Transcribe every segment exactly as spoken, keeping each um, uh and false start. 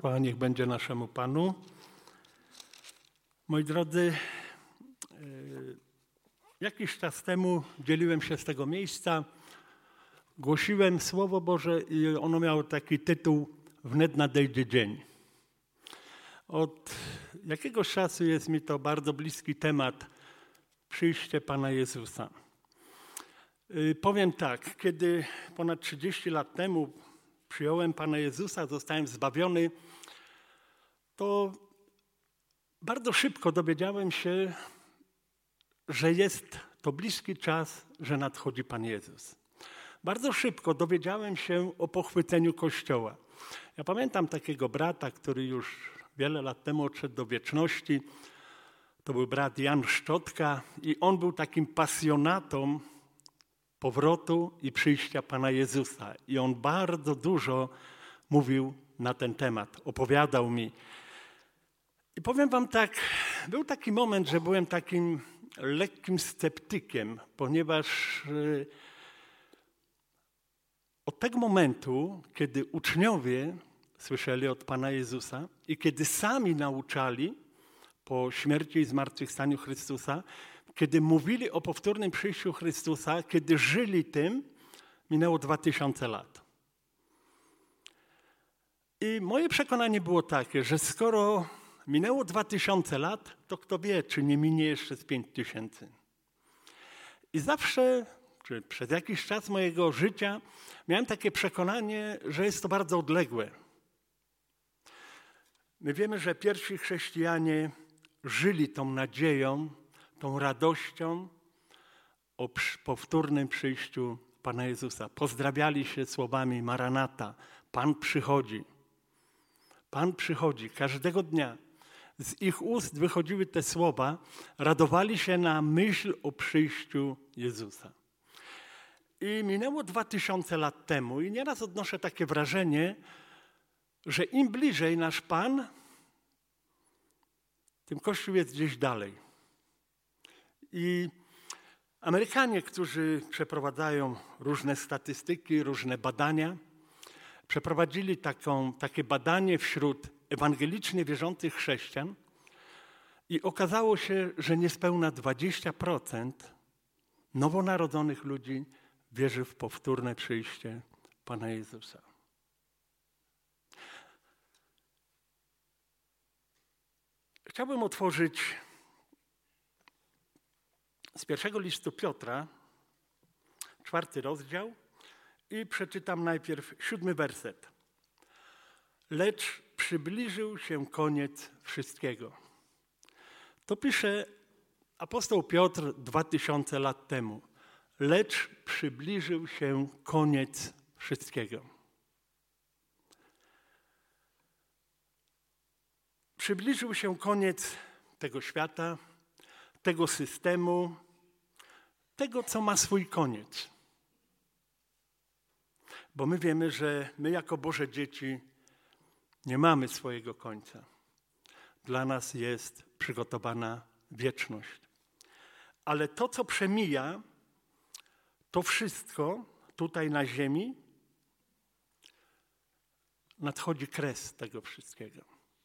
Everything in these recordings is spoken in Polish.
Chwała niech będzie naszemu Panu. Moi drodzy, jakiś czas temu dzieliłem się z tego miejsca, głosiłem Słowo Boże i ono miało taki tytuł „Wnet nadejdzie dzień”. Od jakiegoś czasu jest mi to bardzo bliski temat, przyjście Pana Jezusa. Powiem tak, kiedy ponad trzydzieści lat temu przyjąłem Pana Jezusa, zostałem zbawiony, to bardzo szybko dowiedziałem się, że jest to bliski czas, że nadchodzi Pan Jezus. Bardzo szybko dowiedziałem się o pochwyceniu Kościoła. Ja pamiętam takiego brata, który już wiele lat temu odszedł do wieczności. To był brat Jan Szczotka i on był takim pasjonatą powrotu i przyjścia Pana Jezusa. I on bardzo dużo mówił na ten temat, opowiadał mi. I powiem wam tak, był taki moment, że byłem takim lekkim sceptykiem, ponieważ od tego momentu, kiedy uczniowie słyszeli od Pana Jezusa i kiedy sami nauczali po śmierci i zmartwychwstaniu Chrystusa, kiedy mówili o powtórnym przyjściu Chrystusa, kiedy żyli tym, minęło dwa tysiące lat. I moje przekonanie było takie, że skoro minęło dwa tysiące lat, to kto wie, czy nie minie jeszcze z pięć tysięcy. I zawsze, czy przez jakiś czas mojego życia, miałem takie przekonanie, że jest to bardzo odległe. My wiemy, że pierwsi chrześcijanie żyli tą nadzieją, tą radością o powtórnym przyjściu Pana Jezusa. Pozdrawiali się słowami Maranata, Pan przychodzi. Pan przychodzi każdego dnia. Z ich ust wychodziły te słowa, radowali się na myśl o przyjściu Jezusa. I minęło dwa tysiące lat temu i nieraz odnoszę takie wrażenie, że im bliżej nasz Pan, tym Kościół jest gdzieś dalej. I Amerykanie, którzy przeprowadzają różne statystyki, różne badania, przeprowadzili taką, takie badanie wśród ewangelicznie wierzących chrześcijan i okazało się, że niespełna dwadzieścia procent nowonarodzonych ludzi wierzy w powtórne przyjście Pana Jezusa. Chciałbym otworzyć z pierwszego listu Piotra, czwarty rozdział i przeczytam najpierw siódmy werset. Lecz przybliżył się koniec wszystkiego. To pisze apostoł Piotr dwa tysiące lat temu. Lecz przybliżył się koniec wszystkiego. Przybliżył się koniec tego świata, tego systemu, tego, co ma swój koniec. Bo my wiemy, że my jako Boże dzieci nie mamy swojego końca. Dla nas jest przygotowana wieczność. Ale to, co przemija, to wszystko tutaj na ziemi, nadchodzi kres tego wszystkiego.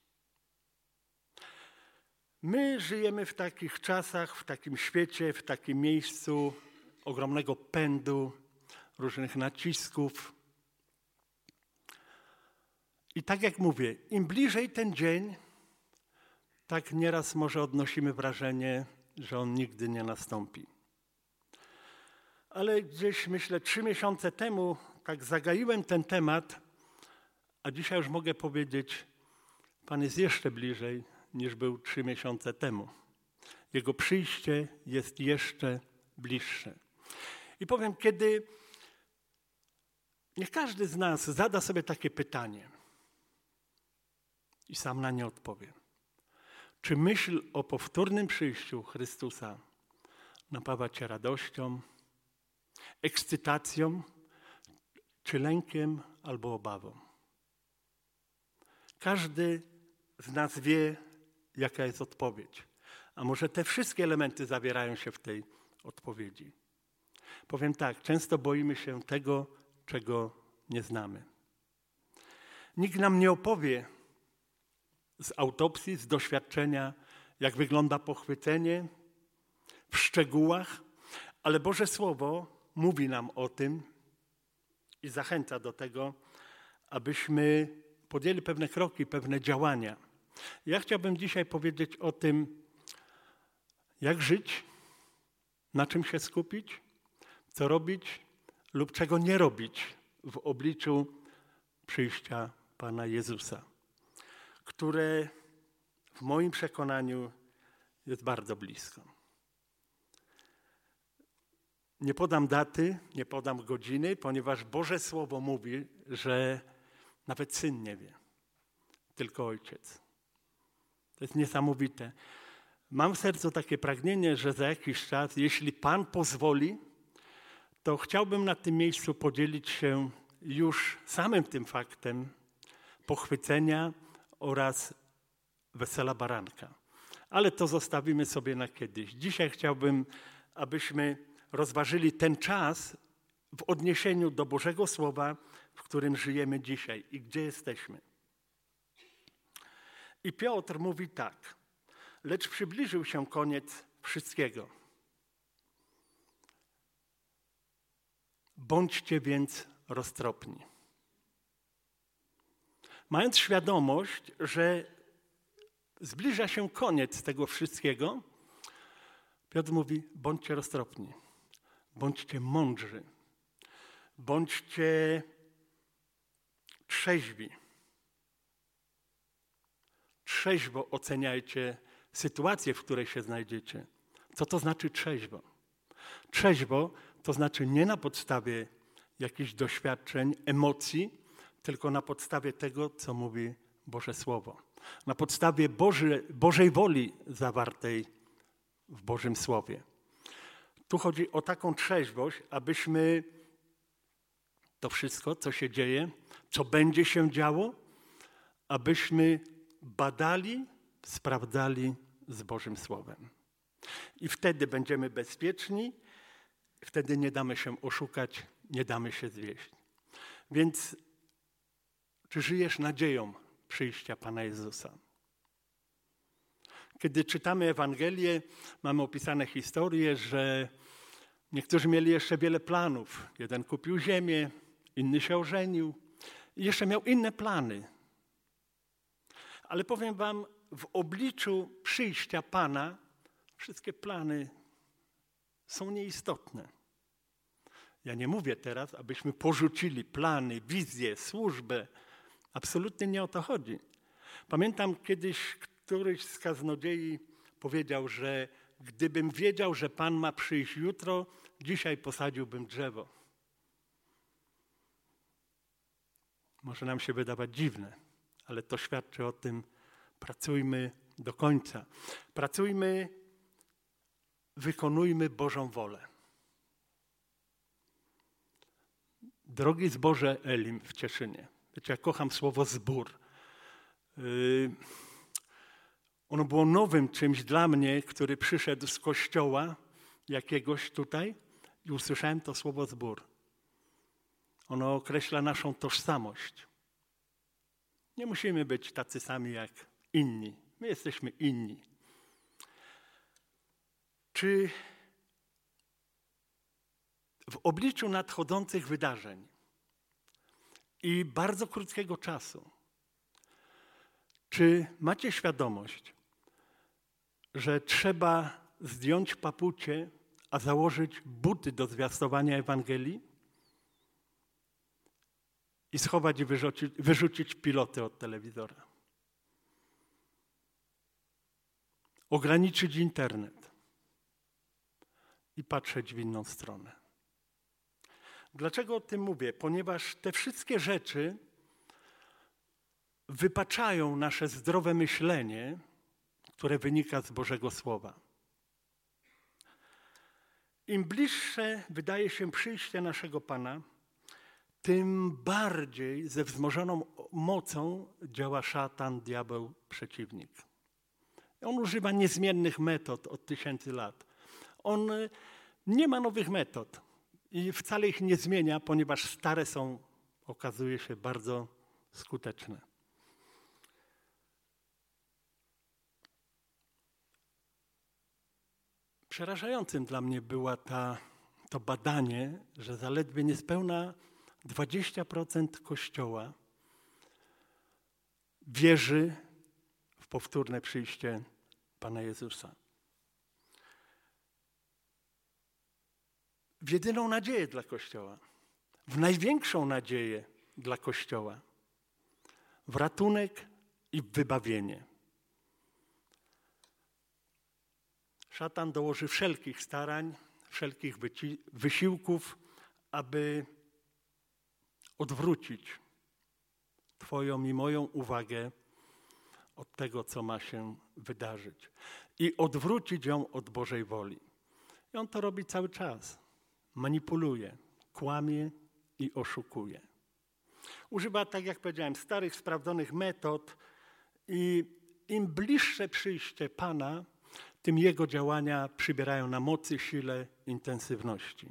My żyjemy w takich czasach, w takim świecie, w takim miejscu ogromnego pędu, różnych nacisków. I tak jak mówię, im bliżej ten dzień, tak nieraz może odnosimy wrażenie, że on nigdy nie nastąpi. Ale gdzieś, myślę, trzy miesiące temu tak zagaiłem ten temat, a dzisiaj już mogę powiedzieć, Pan jest jeszcze bliżej niż był trzy miesiące temu. Jego przyjście jest jeszcze bliższe. I powiem, kiedy niech każdy z nas zada sobie takie pytanie i sam na nie odpowie. Czy myśl o powtórnym przyjściu Chrystusa napawa cię radością, ekscytacją, czy lękiem albo obawą? Każdy z nas wie, jaka jest odpowiedź. A może te wszystkie elementy zawierają się w tej odpowiedzi. Powiem tak, często boimy się tego, czego nie znamy. Nikt nam nie opowie z autopsji, z doświadczenia, jak wygląda pochwycenie w szczegółach, ale Boże Słowo mówi nam o tym i zachęca do tego, abyśmy podjęli pewne kroki, pewne działania. Ja chciałbym dzisiaj powiedzieć o tym, jak żyć, na czym się skupić, co robić lub czego nie robić w obliczu przyjścia Pana Jezusa, które w moim przekonaniu jest bardzo blisko. Nie podam daty, nie podam godziny, ponieważ Boże Słowo mówi, że nawet Syn nie wie, tylko Ojciec. To jest niesamowite. Mam w sercu takie pragnienie, że za jakiś czas, jeśli Pan pozwoli, to chciałbym na tym miejscu podzielić się już samym tym faktem pochwycenia oraz wesela baranka. Ale to zostawimy sobie na kiedyś. Dzisiaj chciałbym, abyśmy rozważyli ten czas w odniesieniu do Bożego Słowa, w którym żyjemy dzisiaj i gdzie jesteśmy. I Piotr mówi tak: lecz przybliżył się koniec wszystkiego. Bądźcie więc roztropni. Mając świadomość, że zbliża się koniec tego wszystkiego, Piotr mówi: bądźcie roztropni, bądźcie mądrzy, bądźcie trzeźwi. Trzeźwo oceniajcie sytuację, w której się znajdziecie. Co to znaczy trzeźwo? Trzeźwo to znaczy nie na podstawie jakichś doświadczeń, emocji, tylko na podstawie tego, co mówi Boże Słowo. Na podstawie Boży, Bożej woli zawartej w Bożym Słowie. Tu chodzi o taką trzeźwość, abyśmy to wszystko, co się dzieje, co będzie się działo, abyśmy badali, sprawdzali z Bożym Słowem. I wtedy będziemy bezpieczni, wtedy nie damy się oszukać, nie damy się zwieść. Więc czy żyjesz nadzieją przyjścia Pana Jezusa? Kiedy czytamy Ewangelię, mamy opisane historie, że niektórzy mieli jeszcze wiele planów. Jeden kupił ziemię, inny się ożenił i jeszcze miał inne plany. Ale powiem wam, w obliczu przyjścia Pana wszystkie plany są nieistotne. Ja nie mówię teraz, abyśmy porzucili plany, wizje, służbę. Absolutnie nie o to chodzi. Pamiętam kiedyś któryś z kaznodziei powiedział, że gdybym wiedział, że Pan ma przyjść jutro, dzisiaj posadziłbym drzewo. Może nam się wydawać dziwne, ale to świadczy o tym, pracujmy do końca. Pracujmy, wykonujmy Bożą wolę. Drogi zborze Elim w Cieszynie. Wiecie, ja kocham słowo zbór. Yy, ono było nowym czymś dla mnie, który przyszedł z kościoła jakiegoś tutaj i usłyszałem to słowo zbór. Ono określa naszą tożsamość. Nie musimy być tacy sami jak inni. My jesteśmy inni. Czy w obliczu nadchodzących wydarzeń i bardzo krótkiego czasu, czy macie świadomość, że trzeba zdjąć papucie, a założyć buty do zwiastowania Ewangelii i schować i wyrzucić, wyrzucić piloty od telewizora? Ograniczyć internet i patrzeć w inną stronę. Dlaczego o tym mówię? Ponieważ te wszystkie rzeczy wypaczają nasze zdrowe myślenie, które wynika z Bożego Słowa. Im bliższe wydaje się przyjście naszego Pana, tym bardziej ze wzmożoną mocą działa szatan, diabeł, przeciwnik. On używa niezmiennych metod od tysięcy lat. On nie ma nowych metod i wcale ich nie zmienia, ponieważ stare są, okazuje się, bardzo skuteczne. Przerażającym dla mnie było ta, to badanie, że zaledwie niespełna dwadzieścia procent Kościoła wierzy w powtórne przyjście Pana Jezusa. W jedyną nadzieję dla Kościoła, w największą nadzieję dla Kościoła, w ratunek i w wybawienie. Szatan dołoży wszelkich starań, wszelkich wysiłków, aby odwrócić Twoją i moją uwagę od tego, co ma się wydarzyć i odwrócić ją od Bożej woli. I on to robi cały czas. Manipuluje, kłamie i oszukuje. Używa, tak jak powiedziałem, starych, sprawdzonych metod i im bliższe przyjście Pana, tym jego działania przybierają na mocy, sile, intensywności.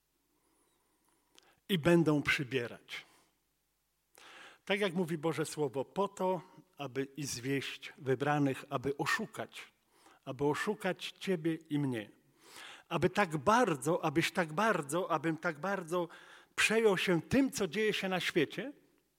I będą przybierać. Tak jak mówi Boże Słowo, po to, aby i zwieść wybranych, aby oszukać, aby oszukać Ciebie i mnie. Aby tak bardzo, abyś tak bardzo, abym tak bardzo przejął się tym, co dzieje się na świecie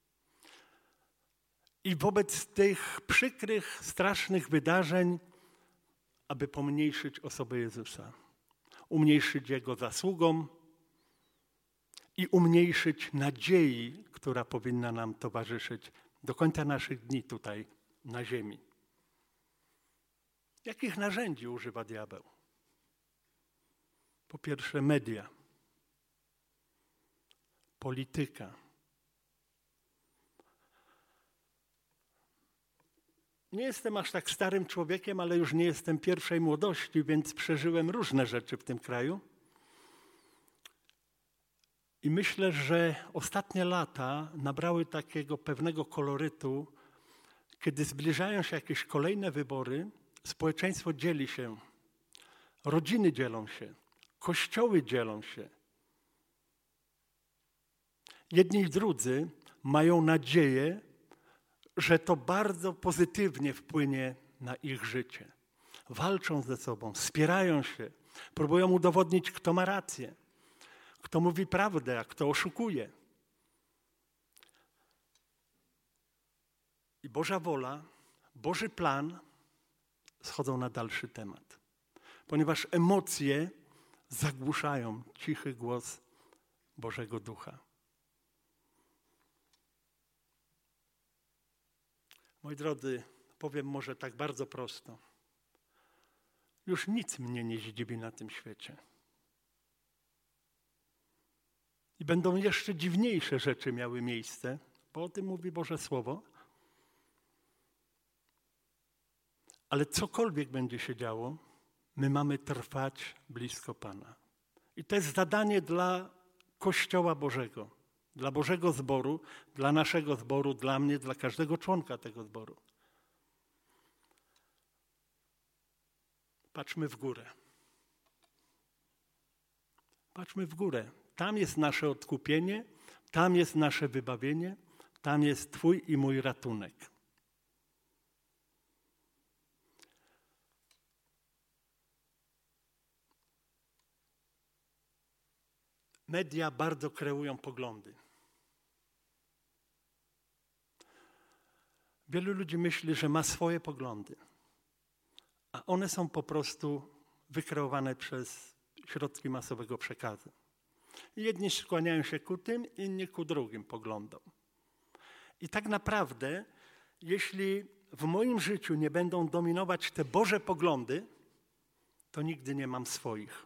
i wobec tych przykrych, strasznych wydarzeń, aby pomniejszyć osobę Jezusa, umniejszyć Jego zasługom i umniejszyć nadziei, która powinna nam towarzyszyć do końca naszych dni tutaj na ziemi. Jakich narzędzi używa diabeł? Po pierwsze media, polityka. Nie jestem aż tak starym człowiekiem, ale już nie jestem pierwszej młodości, więc przeżyłem różne rzeczy w tym kraju. I myślę, że ostatnie lata nabrały takiego pewnego kolorytu, kiedy zbliżają się jakieś kolejne wybory, społeczeństwo dzieli się, rodziny dzielą się, kościoły dzielą się. Jedni i drudzy mają nadzieję, że to bardzo pozytywnie wpłynie na ich życie. Walczą ze sobą, wspierają się, próbują udowodnić, kto ma rację, kto mówi prawdę, a kto oszukuje. I Boża wola, Boży plan schodzą na dalszy temat, ponieważ emocje zagłuszają cichy głos Bożego Ducha. Moi drodzy, powiem może tak bardzo prosto. Już nic mnie nie zdziwi na tym świecie. I będą jeszcze dziwniejsze rzeczy miały miejsce, bo o tym mówi Boże Słowo. Ale cokolwiek będzie się działo, my mamy trwać blisko Pana. I to jest zadanie dla Kościoła Bożego, dla Bożego zboru, dla naszego zboru, dla mnie, dla każdego członka tego zboru. Patrzmy w górę. Patrzmy w górę. Tam jest nasze odkupienie, tam jest nasze wybawienie, tam jest Twój i mój ratunek. Media bardzo kreują poglądy. Wielu ludzi myśli, że ma swoje poglądy, a one są po prostu wykreowane przez środki masowego przekazu. Jedni skłaniają się ku tym, inni ku drugim poglądom. I tak naprawdę, jeśli w moim życiu nie będą dominować te Boże poglądy, to nigdy nie mam swoich.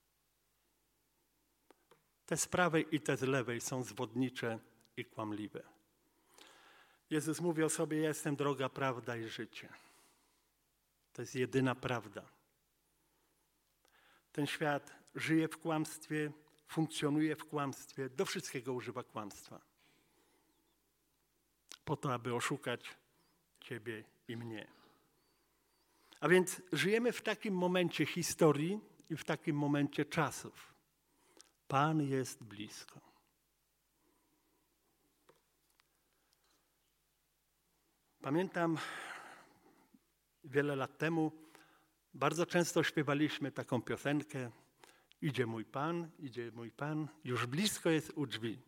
Te z prawej i te z lewej są zwodnicze i kłamliwe. Jezus mówi o sobie, ja jestem droga, prawda i życie. To jest jedyna prawda. Ten świat żyje w kłamstwie, funkcjonuje w kłamstwie, do wszystkiego używa kłamstwa. Po to, aby oszukać Ciebie i mnie. A więc żyjemy w takim momencie historii i w takim momencie czasów. Pan jest blisko. Pamiętam wiele lat temu Bardzo często śpiewaliśmy taką piosenkę: idzie mój Pan, idzie mój Pan, już blisko jest u drzwi.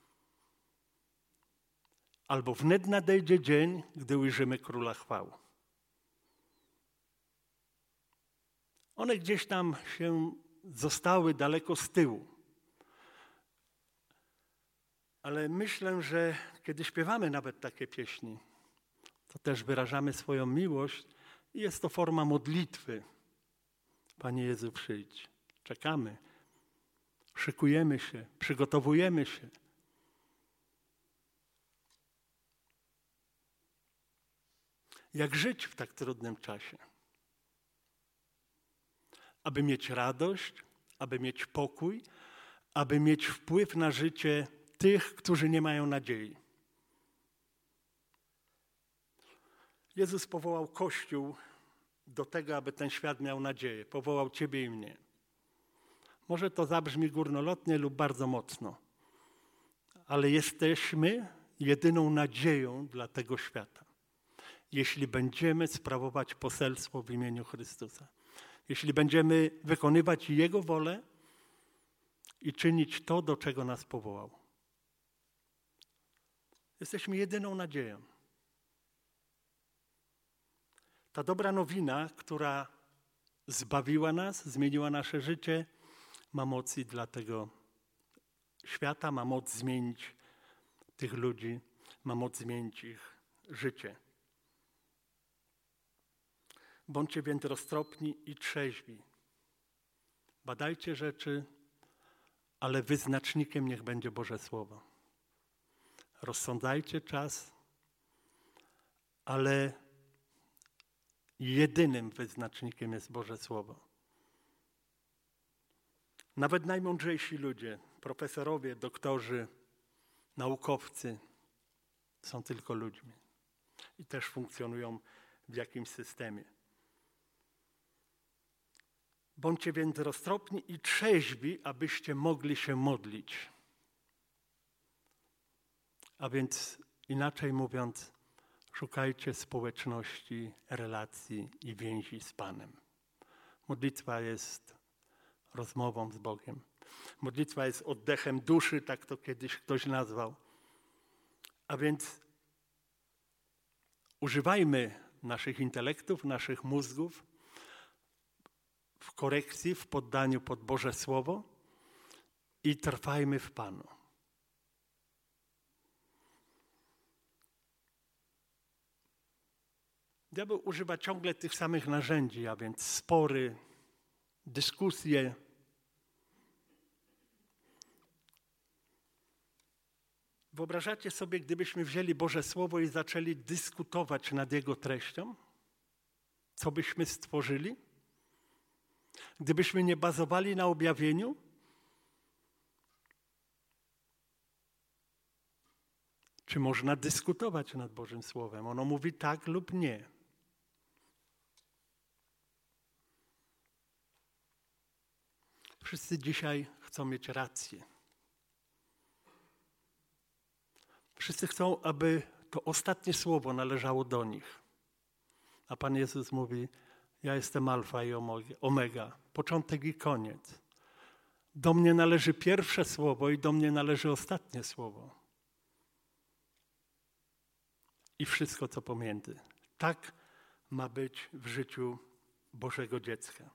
Albo wnet nadejdzie dzień, gdy ujrzymy Króla chwały. One gdzieś tam się zostały daleko z tyłu. Ale myślę, że kiedy śpiewamy nawet takie pieśni, to też wyrażamy swoją miłość i jest to forma modlitwy. Panie Jezu, przyjdź. Czekamy, szykujemy się, przygotowujemy się. Jak żyć w tak trudnym czasie? Aby mieć radość, aby mieć pokój, aby mieć wpływ na życie tych, którzy nie mają nadziei. Jezus powołał Kościół do tego, aby ten świat miał nadzieję. Powołał ciebie i mnie. Może to zabrzmi górnolotnie lub bardzo mocno, ale jesteśmy jedyną nadzieją dla tego świata. Jeśli będziemy sprawować poselstwo w imieniu Chrystusa. Jeśli będziemy wykonywać Jego wolę i czynić to, do czego nas powołał. Jesteśmy jedyną nadzieją. Ta dobra nowina, która zbawiła nas, zmieniła nasze życie, ma moc i dla tego świata, ma moc zmienić tych ludzi, ma moc zmienić ich życie. Bądźcie więc roztropni i trzeźwi. Badajcie rzeczy, ale wyznacznikiem niech będzie Boże Słowo. Rozsądzajcie czas, ale jedynym wyznacznikiem jest Boże Słowo. Nawet najmądrzejsi ludzie, profesorowie, doktorzy, naukowcy są tylko ludźmi i też funkcjonują w jakimś systemie. Bądźcie więc roztropni i trzeźwi, abyście mogli się modlić. A więc inaczej mówiąc, szukajcie społeczności, relacji i więzi z Panem. Modlitwa jest rozmową z Bogiem. Modlitwa jest oddechem duszy, tak to kiedyś ktoś nazwał. A więc używajmy naszych intelektów, naszych mózgów w korekcji, w poddaniu pod Boże Słowo i trwajmy w Panu. Diabeł używa ciągle tych samych narzędzi, a więc spory, dyskusje. Wyobrażacie sobie, gdybyśmy wzięli Boże Słowo i zaczęli dyskutować nad jego treścią? Co byśmy stworzyli? Gdybyśmy nie bazowali na objawieniu? Czy można dyskutować nad Bożym Słowem? Ono mówi tak lub nie. Wszyscy dzisiaj chcą mieć rację. Wszyscy chcą, aby to ostatnie słowo należało do nich. A Pan Jezus mówi: ja jestem alfa i omega, początek i koniec. Do mnie należy pierwsze słowo i do mnie należy ostatnie słowo. I wszystko, co pomiędzy. Tak ma być w życiu Bożego dziecka.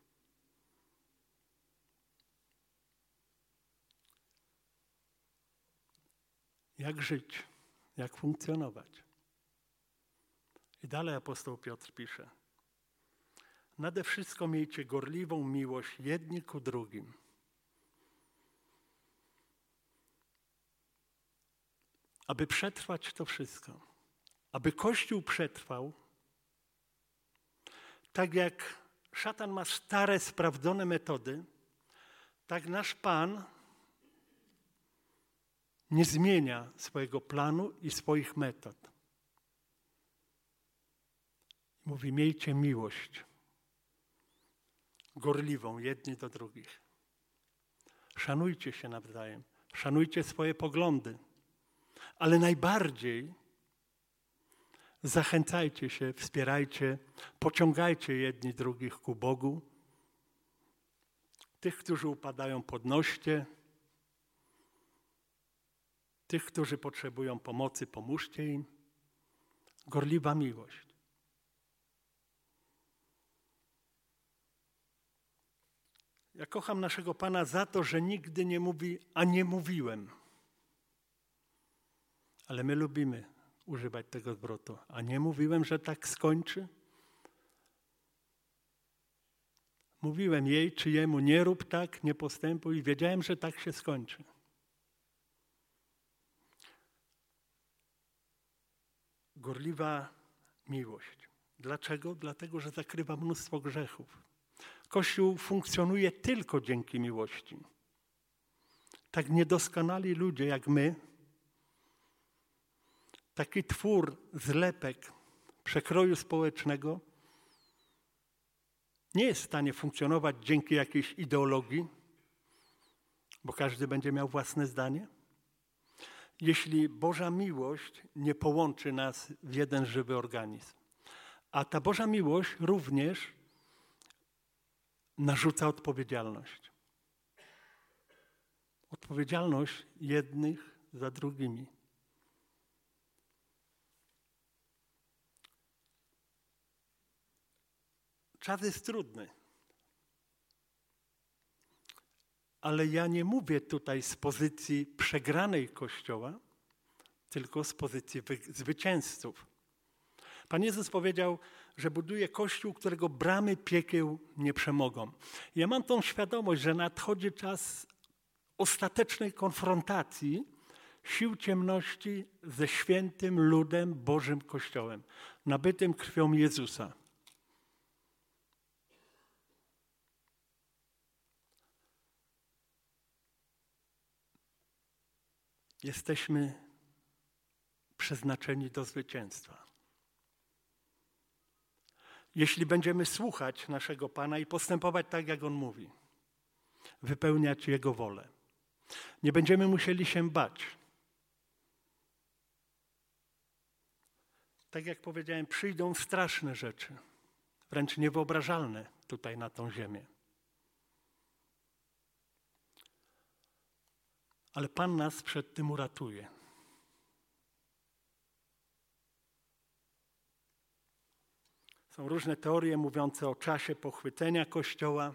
Jak żyć? Jak funkcjonować? I dalej apostoł Piotr pisze: nade wszystko miejcie gorliwą miłość jedni ku drugim. Aby przetrwać to wszystko, aby Kościół przetrwał, tak jak szatan ma stare, sprawdzone metody, tak nasz Pan nie zmienia swojego planu i swoich metod. Mówi: miejcie miłość gorliwą jedni do drugich. Szanujcie się nawzajem, szanujcie swoje poglądy, ale najbardziej Zachęcajcie się, wspierajcie, pociągajcie jedni drugich ku Bogu. Tych, którzy upadają, podnoście. Tych, którzy potrzebują pomocy, pomóżcie im. Gorliwa miłość. Ja kocham naszego Pana za to, że nigdy nie mówi, a nie mówiłem. Ale my lubimy używać tego zwrotu. A nie mówiłem, że tak skończy? Mówiłem jej czy jemu, nie rób tak, nie postępuj i wiedziałem, że tak się skończy. Gorliwa miłość. Dlaczego? Dlatego, że zakrywa mnóstwo grzechów. Kościół funkcjonuje tylko dzięki miłości. Tak niedoskonali ludzie jak my, taki twór, zlepek przekroju społecznego nie jest w stanie funkcjonować dzięki jakiejś ideologii, bo każdy będzie miał własne zdanie. Jeśli Boża miłość nie połączy nas w jeden żywy organizm. A ta Boża miłość również narzuca odpowiedzialność. Odpowiedzialność jednych za drugimi. Czas jest trudny. Ale ja nie mówię tutaj z pozycji przegranej Kościoła, tylko z pozycji zwycięzców. Pan Jezus powiedział, że buduje Kościół, którego bramy piekieł nie przemogą. Ja mam tą świadomość, że nadchodzi czas ostatecznej konfrontacji sił ciemności ze świętym ludem Bożym Kościołem, nabytym krwią Jezusa. Jesteśmy przeznaczeni do zwycięstwa. Jeśli będziemy słuchać naszego Pana i postępować tak, jak On mówi, wypełniać Jego wolę, nie będziemy musieli się bać. Tak jak powiedziałem, przyjdą straszne rzeczy, wręcz niewyobrażalne tutaj na tą ziemię. Ale Pan nas przed tym uratuje. Są różne teorie mówiące o czasie pochwycenia Kościoła.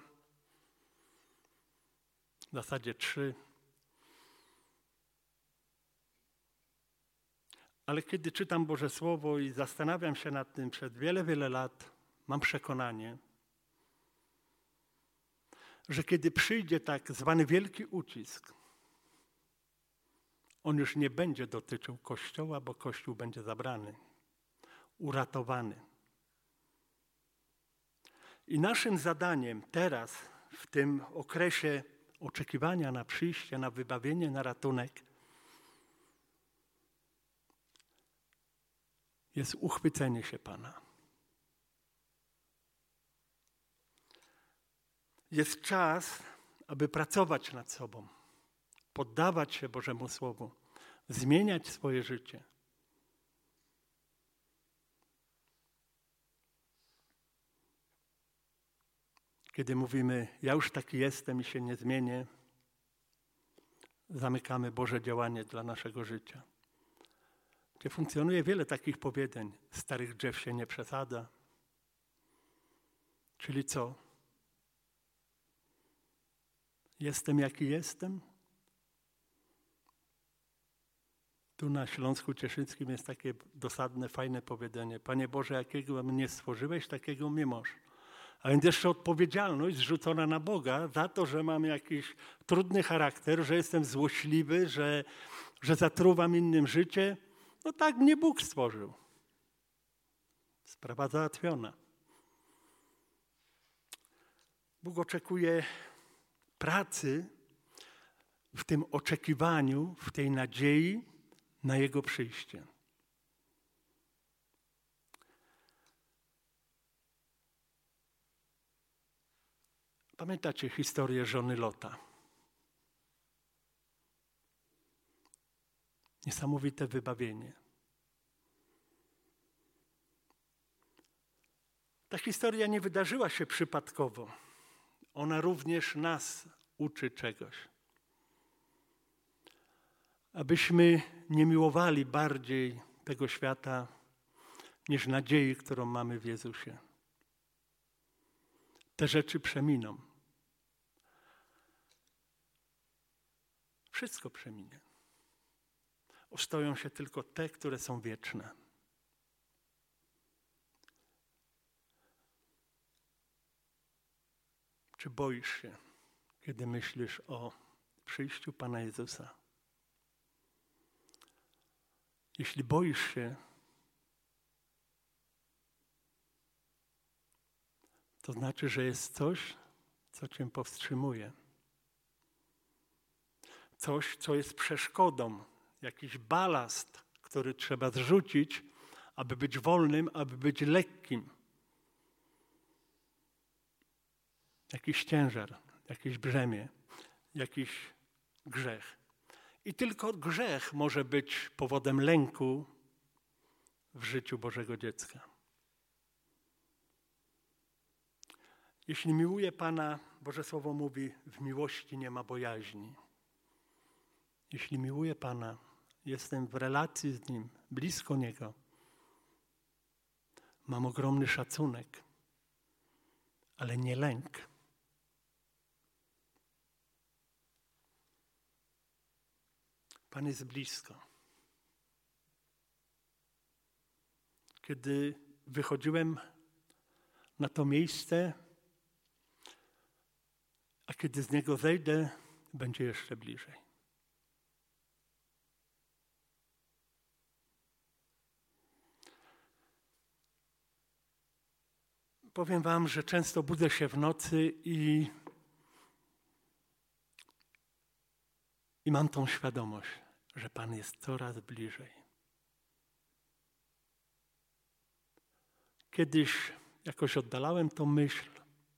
W zasadzie trzy. Ale kiedy czytam Boże Słowo i zastanawiam się nad tym przez wiele, wiele lat, mam przekonanie, że kiedy przyjdzie tak zwany wielki ucisk, on już nie będzie dotyczył Kościoła, bo Kościół będzie zabrany, uratowany. I naszym zadaniem teraz, w tym okresie oczekiwania na przyjście, na wybawienie, na ratunek, jest uchwycenie się Pana. Jest czas, aby pracować nad sobą, poddawać się Bożemu Słowu, zmieniać swoje życie. Kiedy mówimy, ja już taki jestem i się nie zmienię, zamykamy Boże działanie dla naszego życia. Gdzie funkcjonuje wiele takich powiedzeń, starych drzew się nie przesadza. Czyli co? Jestem jaki jestem? Tu na Śląsku Cieszyńskim jest takie dosadne, fajne powiedzenie. Panie Boże, jakiego mnie stworzyłeś, takiego mnie masz. A więc jeszcze odpowiedzialność zrzucona na Boga za to, że mam jakiś trudny charakter, że jestem złośliwy, że, że zatruwam innym życie. No tak mnie Bóg stworzył. Sprawa załatwiona. Bóg oczekuje pracy w tym oczekiwaniu, w tej nadziei na Jego przyjście. Pamiętacie historię żony Lota? Niesamowite wybawienie. Ta historia nie wydarzyła się przypadkowo. Ona również nas uczy czegoś. Abyśmy nie miłowali bardziej tego świata niż nadziei, którą mamy w Jezusie. Te rzeczy przeminą. Wszystko przeminie. Ostoją się tylko te, które są wieczne. Czy boisz się, kiedy myślisz o przyjściu Pana Jezusa? Jeśli boisz się, to znaczy, że jest coś, co cię powstrzymuje. Coś, co jest przeszkodą, jakiś balast, który trzeba zrzucić, aby być wolnym, aby być lekkim. Jakiś ciężar, jakieś brzemię, jakiś grzech. I tylko grzech może być powodem lęku w życiu Bożego dziecka. Jeśli miłuję Pana, Boże Słowo mówi, w miłości nie ma bojaźni. Jeśli miłuję Pana, jestem w relacji z Nim, blisko Niego, mam ogromny szacunek, ale nie lęk. Pan jest blisko. Kiedy wychodziłem na to miejsce, a kiedy z niego zejdę, będzie jeszcze bliżej. Powiem wam, że często budzę się w nocy i, i mam tą świadomość, że Pan jest coraz bliżej. Kiedyś jakoś oddalałem tą myśl,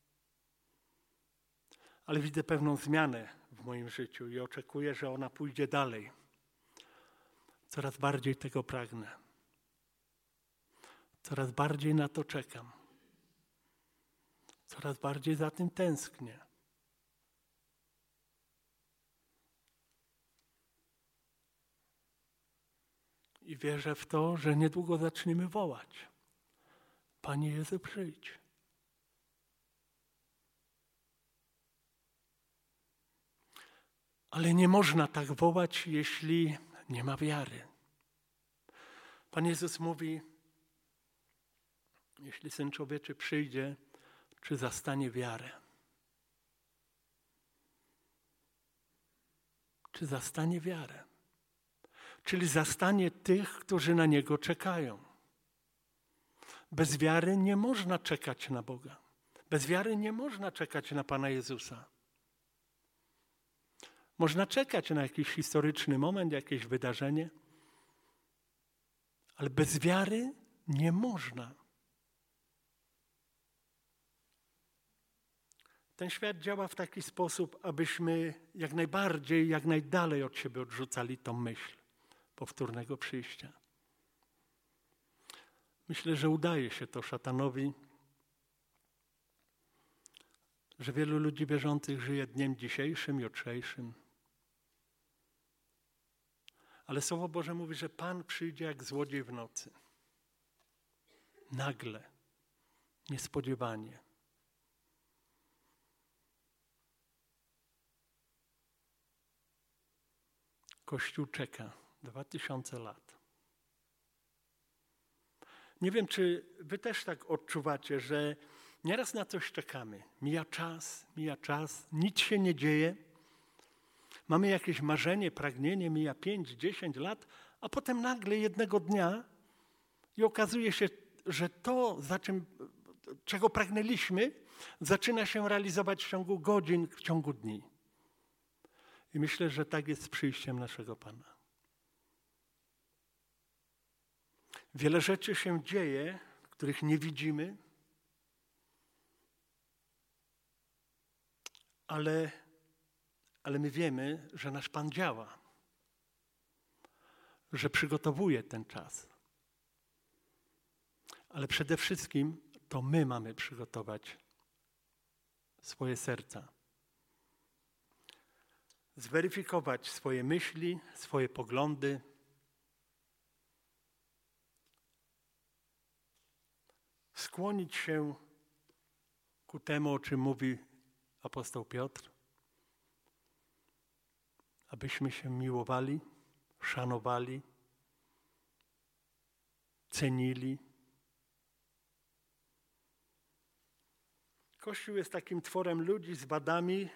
ale widzę pewną zmianę w moim życiu i oczekuję, że ona pójdzie dalej. Coraz bardziej tego pragnę. Coraz bardziej na to czekam. Coraz bardziej za tym tęsknię. I wierzę w to, że niedługo zaczniemy wołać. Panie Jezu, przyjdź. Ale nie można tak wołać, jeśli nie ma wiary. Pan Jezus mówi, jeśli Syn Człowieczy przyjdzie, czy zastanie wiarę? Czy zastanie wiarę? Czyli zastanie tych, którzy na Niego czekają. Bez wiary nie można czekać na Boga. Bez wiary nie można czekać na Pana Jezusa. Można czekać na jakiś historyczny moment, jakieś wydarzenie, ale bez wiary nie można. Ten świat działa w taki sposób, abyśmy jak najbardziej, jak najdalej od siebie odrzucali tą myśl powtórnego przyjścia. Myślę, że udaje się to szatanowi, że wielu ludzi wierzących żyje dniem dzisiejszym, jutrzejszym. Ale Słowo Boże mówi, że Pan przyjdzie jak złodziej w nocy. Nagle, niespodziewanie. Kościół czeka dwa tysiące lat. Nie wiem, czy wy też tak odczuwacie, że nieraz na coś czekamy. Mija czas, mija czas, nic się nie dzieje. Mamy jakieś marzenie, pragnienie, mija pięć, dziesięć lat, a potem nagle jednego dnia i okazuje się, że to, za czym, czego pragnęliśmy, zaczyna się realizować w ciągu godzin, w ciągu dni. I myślę, że tak jest z przyjściem naszego Pana. Wiele rzeczy się dzieje, których nie widzimy, ale, ale my wiemy, że nasz Pan działa, że przygotowuje ten czas. Ale przede wszystkim to my mamy przygotować swoje serca. Zweryfikować swoje myśli, swoje poglądy. Skłonić się ku temu, o czym mówi apostoł Piotr, abyśmy się miłowali, szanowali, cenili. Kościół jest takim tworem ludzi z wadami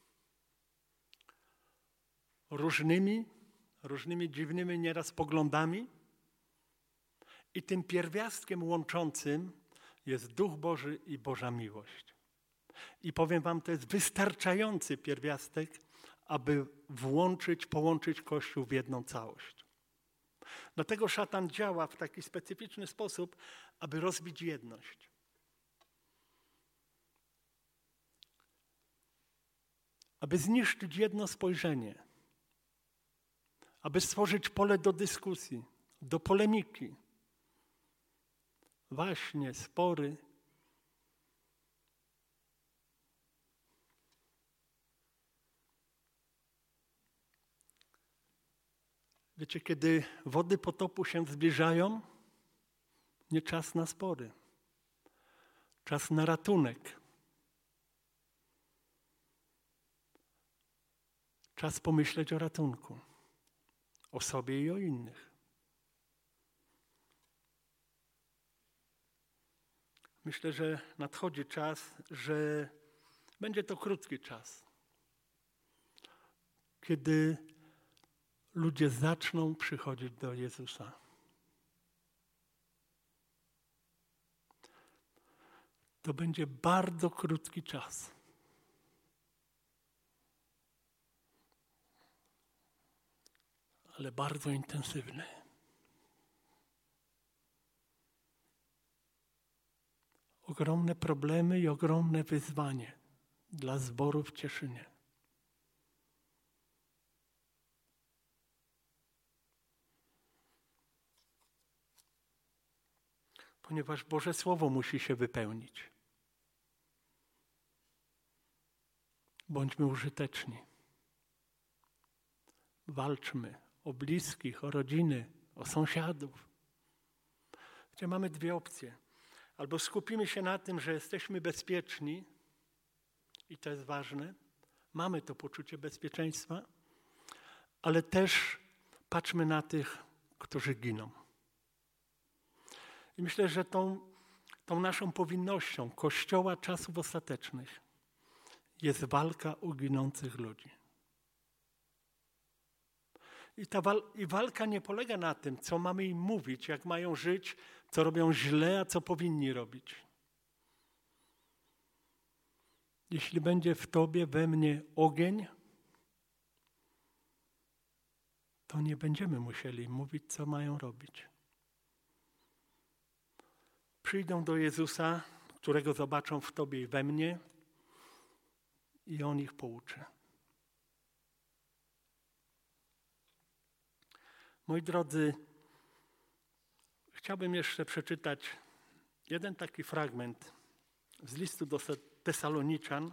różnymi, różnymi dziwnymi nieraz poglądami i tym pierwiastkiem łączącym jest Duch Boży i Boża miłość. I powiem wam, to jest wystarczający pierwiastek, aby włączyć, połączyć Kościół w jedną całość. Dlatego szatan działa w taki specyficzny sposób, aby rozbić jedność. Aby zniszczyć jedno spojrzenie. Aby stworzyć pole do dyskusji, do polemiki. Waśnie, spory. Wiecie, kiedy wody potopu się zbliżają, nie czas na spory. Czas na ratunek. Czas pomyśleć o ratunku. O sobie i o innych. Myślę, że nadchodzi czas, że będzie to krótki czas, kiedy ludzie zaczną przychodzić do Jezusa. To będzie bardzo krótki czas. Ale bardzo intensywny. Ogromne problemy i ogromne wyzwanie dla zboru w Cieszynie. Ponieważ Boże Słowo musi się wypełnić. Bądźmy użyteczni. Walczmy o bliskich, o rodziny, o sąsiadów. Gdzie mamy dwie opcje. Albo skupimy się na tym, że jesteśmy bezpieczni i to jest ważne. Mamy to poczucie bezpieczeństwa, ale też patrzmy na tych, którzy giną. I myślę, że tą, tą naszą powinnością Kościoła czasów ostatecznych jest walka o ginących ludzi. I ta wal- i walka nie polega na tym, co mamy im mówić, jak mają żyć, co robią źle, a co powinni robić. Jeśli będzie w tobie, we mnie ogień, to nie będziemy musieli im mówić, co mają robić. Przyjdą do Jezusa, którego zobaczą w tobie i we mnie, i On ich pouczy. Moi drodzy, chciałbym jeszcze przeczytać jeden taki fragment z listu do Tesaloniczan.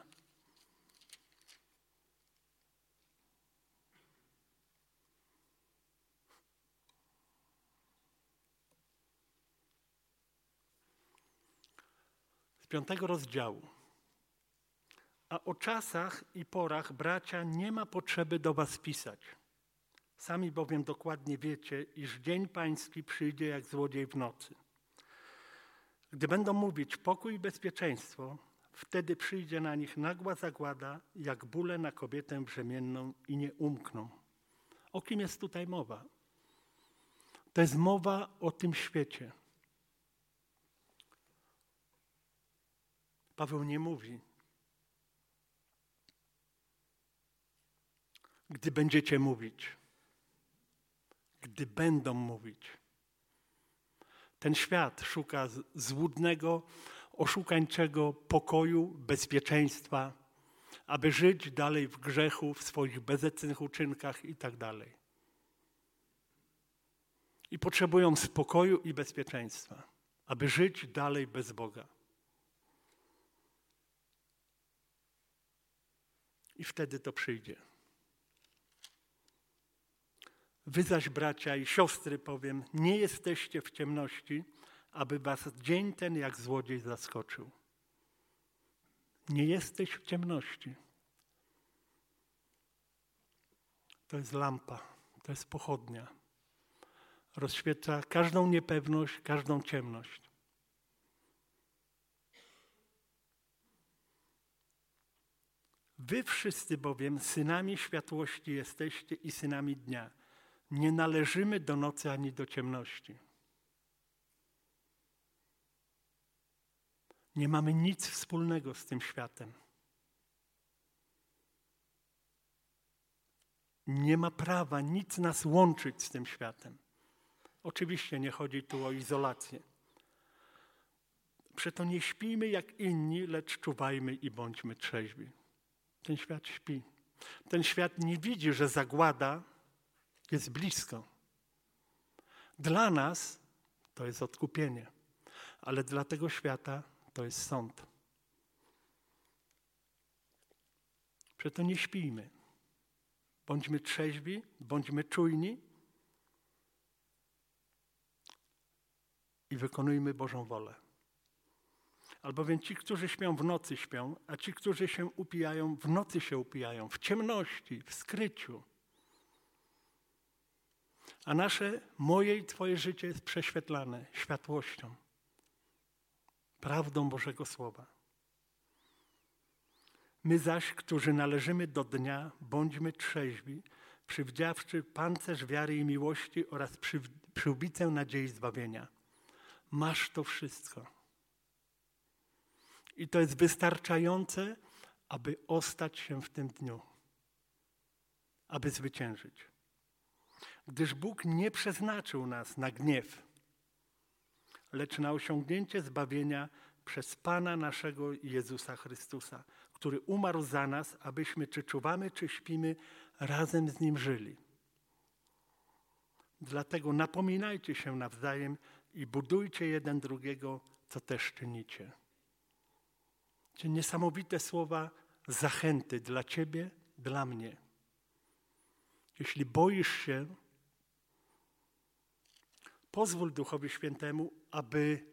Z piątego rozdziału. A o czasach i porach, bracia, nie ma potrzeby do was pisać. Sami bowiem dokładnie wiecie, iż dzień pański przyjdzie jak złodziej w nocy. Gdy będą mówić pokój i bezpieczeństwo, wtedy przyjdzie na nich nagła zagłada, jak bóle na kobietę brzemienną i nie umkną. O kim jest tutaj mowa? To jest mowa o tym świecie. Paweł nie mówi, gdy będziecie mówić, gdy będą mówić. Ten świat szuka złudnego, oszukańczego pokoju, bezpieczeństwa, aby żyć dalej w grzechu, w swoich bezecnych uczynkach i tak dalej. I potrzebują spokoju i bezpieczeństwa, aby żyć dalej bez Boga. I wtedy to przyjdzie. Wy zaś, bracia i siostry, powiem, nie jesteście w ciemności, aby was dzień ten jak złodziej zaskoczył. Nie jesteś w ciemności. To jest lampa, to jest pochodnia. Rozświetla każdą niepewność, każdą ciemność. Wy wszyscy bowiem synami światłości jesteście i synami dnia. Nie należymy do nocy ani do ciemności. Nie mamy nic wspólnego z tym światem. Nie ma prawa nic nas łączyć z tym światem. Oczywiście nie chodzi tu o izolację. Przeto nie śpijmy jak inni, lecz czuwajmy i bądźmy trzeźwi. Ten świat śpi. Ten świat nie widzi, że zagłada jest blisko. Dla nas to jest odkupienie, ale dla tego świata to jest sąd. Przeto nie śpijmy. Bądźmy trzeźwi, bądźmy czujni i wykonujmy Bożą wolę. Albowiem ci, którzy śpią w nocy, śpią, a ci, którzy się upijają, w nocy się upijają, w ciemności, w skryciu. A nasze, moje i twoje życie jest prześwietlane światłością, prawdą Bożego Słowa. My zaś, którzy należymy do dnia, bądźmy trzeźwi, przywdziawszy pancerz wiary i miłości oraz przy, przyłbicę nadziei zbawienia. Masz to wszystko. I to jest wystarczające, aby ostać się w tym dniu, aby zwyciężyć. Gdyż Bóg nie przeznaczył nas na gniew, lecz na osiągnięcie zbawienia przez Pana naszego Jezusa Chrystusa, który umarł za nas, abyśmy czy czuwamy, czy śpimy, razem z Nim żyli. Dlatego napominajcie się nawzajem i budujcie jeden drugiego, co też czynicie. Czyli niesamowite słowa zachęty dla ciebie, dla mnie. Jeśli boisz się, pozwól Duchowi Świętemu, aby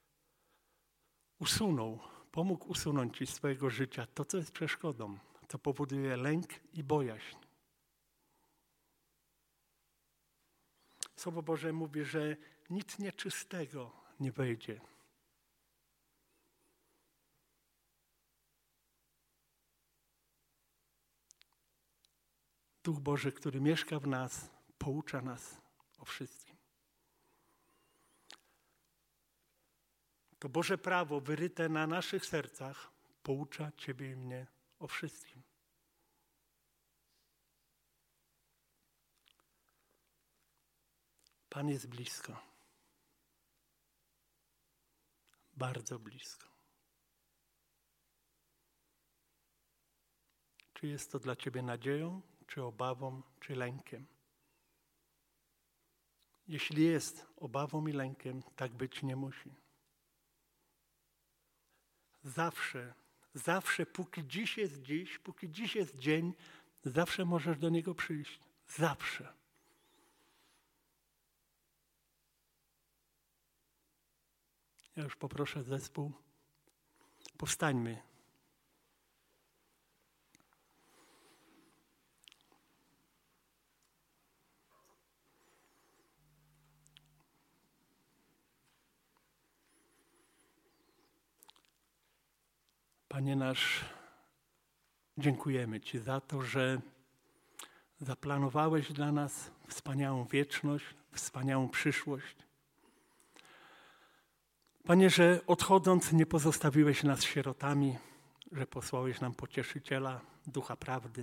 usunął, pomógł usunąć ci z swojego życia to, co jest przeszkodą, co powoduje lęk i bojaźń. Słowo Boże mówi, że nic nieczystego nie wejdzie. Duch Boży, który mieszka w nas, poucza nas o wszystkim. To Boże prawo wyryte na naszych sercach poucza ciebie i mnie o wszystkim. Pan jest blisko. Bardzo blisko. Czy jest to dla ciebie nadzieją, czy obawą, czy lękiem? Jeśli jest obawą i lękiem, tak być nie musi. Zawsze, zawsze, póki dziś jest dziś, póki dziś jest dzień, zawsze możesz do Niego przyjść. Zawsze. Ja już poproszę zespół. Powstańmy. Panie nasz, dziękujemy Ci za to, że zaplanowałeś dla nas wspaniałą wieczność, wspaniałą przyszłość. Panie, że odchodząc nie pozostawiłeś nas sierotami, że posłałeś nam Pocieszyciela, Ducha Prawdy.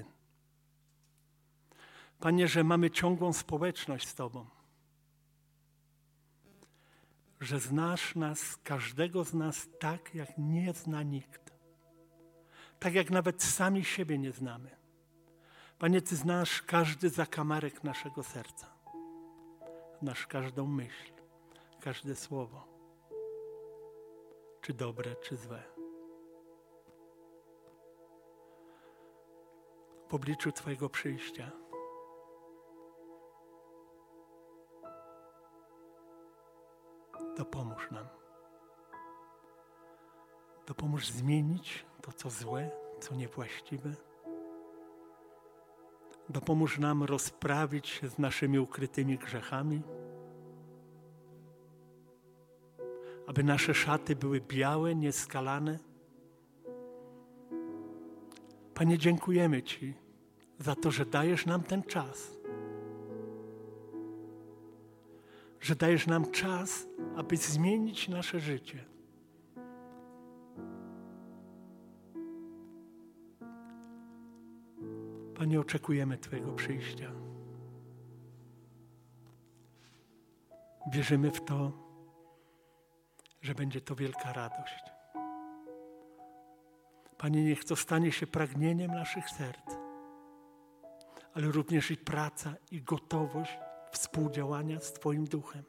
Panie, że mamy ciągłą społeczność z Tobą, że znasz nas, każdego z nas tak, jak nie zna nikt. Tak jak nawet sami siebie nie znamy. Panie, Ty znasz każdy zakamarek naszego serca. Znasz każdą myśl, każde słowo. Czy dobre, czy złe. w obliczu Twojego przyjścia. Dopomóż nam. Dopomóż zmienić to, co złe, co niewłaściwe. Dopomóż nam rozprawić się z naszymi ukrytymi grzechami, aby nasze szaty były białe, nieskalane. Panie, dziękujemy Ci za to, że dajesz nam ten czas, że dajesz nam czas, aby zmienić nasze życie. Panie, oczekujemy Twojego przyjścia. Wierzymy w to, że będzie to wielka radość. Panie, niech to stanie się pragnieniem naszych serc, ale również i praca, i gotowość współdziałania z Twoim Duchem,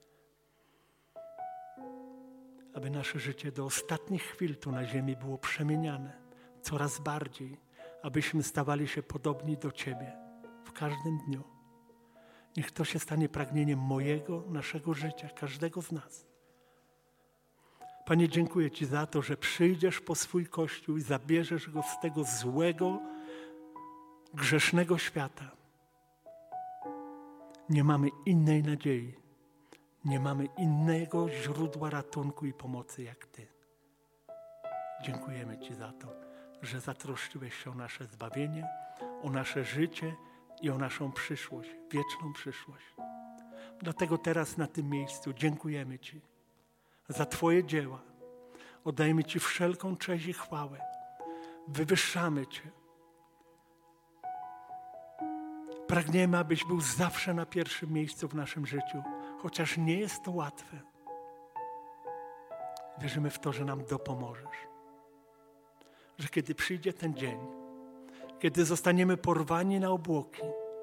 aby nasze życie do ostatnich chwil tu na ziemi było przemieniane coraz bardziej, abyśmy stawali się podobni do Ciebie w każdym dniu. Niech to się stanie pragnieniem mojego, naszego życia, każdego z nas. Panie, dziękuję Ci za to, że przyjdziesz po swój Kościół i zabierzesz go z tego złego, grzesznego świata. Nie mamy innej nadziei, nie mamy innego źródła ratunku i pomocy jak Ty. Dziękujemy Ci za to, że zatroszczyłeś się o nasze zbawienie, o nasze życie i o naszą przyszłość, wieczną przyszłość. Dlatego teraz na tym miejscu dziękujemy Ci za Twoje dzieła. Oddajemy Ci wszelką cześć i chwałę. Wywyższamy Cię. Pragniemy, abyś był zawsze na pierwszym miejscu w naszym życiu, chociaż nie jest to łatwe. Wierzymy w to, że nam dopomożesz. Że kiedy przyjdzie ten dzień, kiedy zostaniemy porwani na obłoki,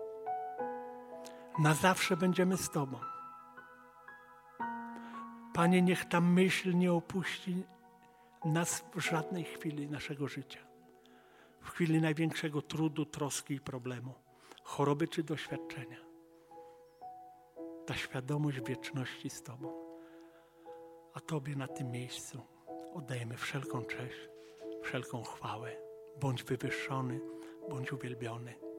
na zawsze będziemy z Tobą. Panie, niech ta myśl nie opuści nas w żadnej chwili naszego życia. W chwili największego trudu, troski i problemu, choroby czy doświadczenia. Ta świadomość wieczności z Tobą. A Tobie na tym miejscu oddajemy wszelką cześć, wszelką chwałę. Bądź wywyższony, bądź uwielbiony.